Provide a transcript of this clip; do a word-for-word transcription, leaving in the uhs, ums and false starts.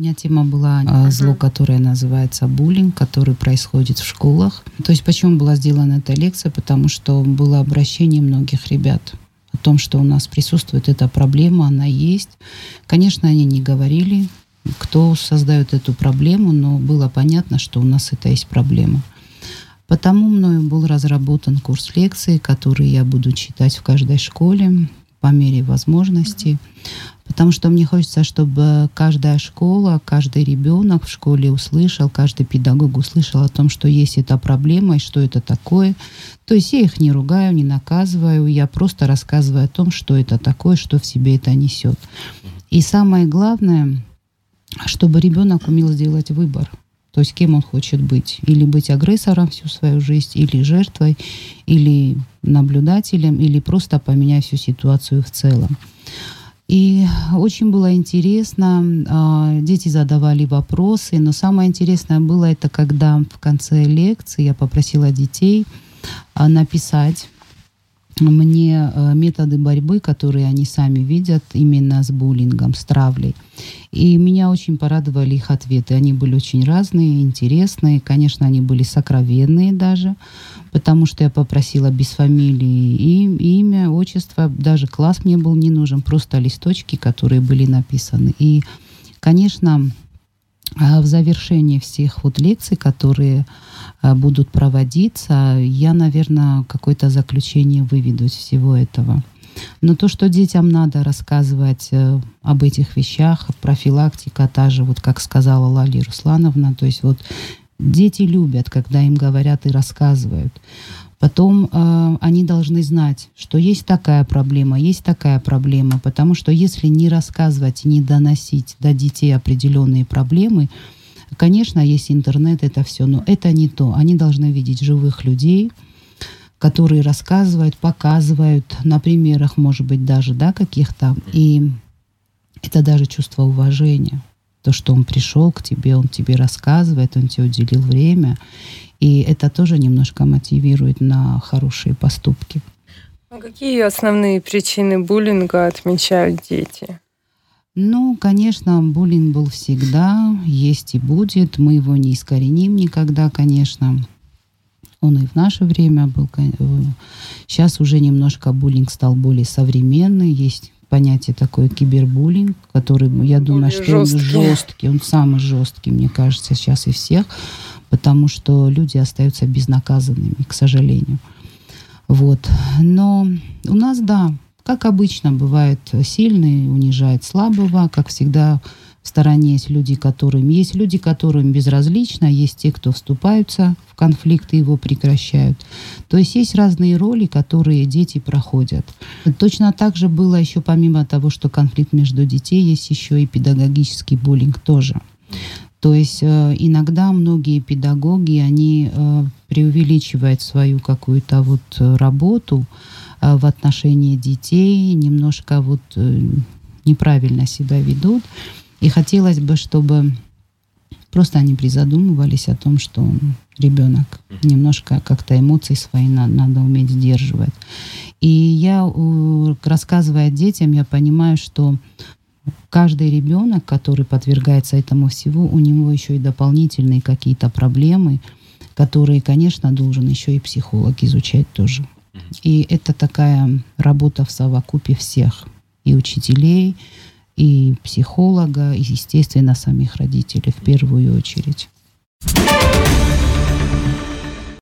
меня тема была uh-huh. зло, которое называется буллинг, который происходит в школах. То есть почему была сделана эта лекция? Потому что было обращение многих ребят о том, что у нас присутствует эта проблема, она есть. Конечно, они не говорили, кто создает эту проблему, но было понятно, что у нас это есть проблема. Потому мною был разработан курс лекций, который я буду читать в каждой школе по мере возможности. Потому что мне хочется, чтобы каждая школа, каждый ребенок в школе услышал, каждый педагог услышал о том, что есть эта проблема и что это такое. То есть я их не ругаю, не наказываю, я просто рассказываю о том, что это такое, что в себе это несет. И самое главное, чтобы ребенок умел сделать выбор. То есть кем он хочет быть. Или быть агрессором всю свою жизнь, или жертвой, или наблюдателем, или просто поменять всю ситуацию в целом. И очень было интересно, дети задавали вопросы, но самое интересное было это, когда в конце лекции я попросила детей написать мне методы борьбы, которые они сами видят именно с буллингом, с травлей. И меня очень порадовали их ответы. Они были очень разные, интересные. Конечно, они были сокровенные даже, потому что я попросила без фамилии и имя, отчество. Даже класс мне был не нужен, просто листочки, которые были написаны. И, конечно, в завершении всех вот лекций, которые будут проводиться, я, наверное, какое-то заключение выведу из всего этого. Но то, что детям надо рассказывать э, об этих вещах, профилактика та же, вот как сказала Лалия Руслановна, то есть вот дети любят, когда им говорят и рассказывают. Потом э, они должны знать, что есть такая проблема, есть такая проблема, потому что если не рассказывать и не доносить до детей определенные проблемы, конечно, есть интернет, это все, но это не то. Они должны видеть живых людей, которые рассказывают, показывают на примерах, может быть, даже, да, каких-то. И это даже чувство уважения. То, что он пришел к тебе, он тебе рассказывает, он тебе уделил время. И это тоже немножко мотивирует на хорошие поступки. А какие основные причины буллинга отмечают дети? Ну, конечно, буллинг был всегда, есть и будет. Мы его не искореним никогда, конечно. Он и в наше время был. Сейчас уже немножко буллинг стал более современный. Есть понятие такое кибербуллинг, который, я думаю, что он жесткий. Он самый жесткий, мне кажется, сейчас из всех, потому что люди остаются безнаказанными, к сожалению. Вот. Но у нас, да, как обычно, бывает, сильный унижает слабого, как всегда. В стороне есть люди, которым есть люди, которым безразлично, есть те, кто вступаются в конфликт и его прекращают. То есть есть разные роли, которые дети проходят. Точно так же было еще, помимо того, что конфликт между детей, есть еще и педагогический буллинг тоже. То есть э, иногда многие педагоги, они э, преувеличивают свою какую-то вот работу э, в отношении детей, немножко вот э, неправильно себя ведут. И хотелось бы, чтобы просто они призадумывались о том, что ребенок немножко как-то эмоции свои надо, надо уметь сдерживать. И я, рассказывая детям, я понимаю, что каждый ребенок, который подвергается этому всему, у него еще и дополнительные какие-то проблемы, которые, конечно, должен еще и психолог изучать тоже. И это такая работа в совокупе всех, и учителей, и психолога, и, естественно, самих родителей в первую очередь.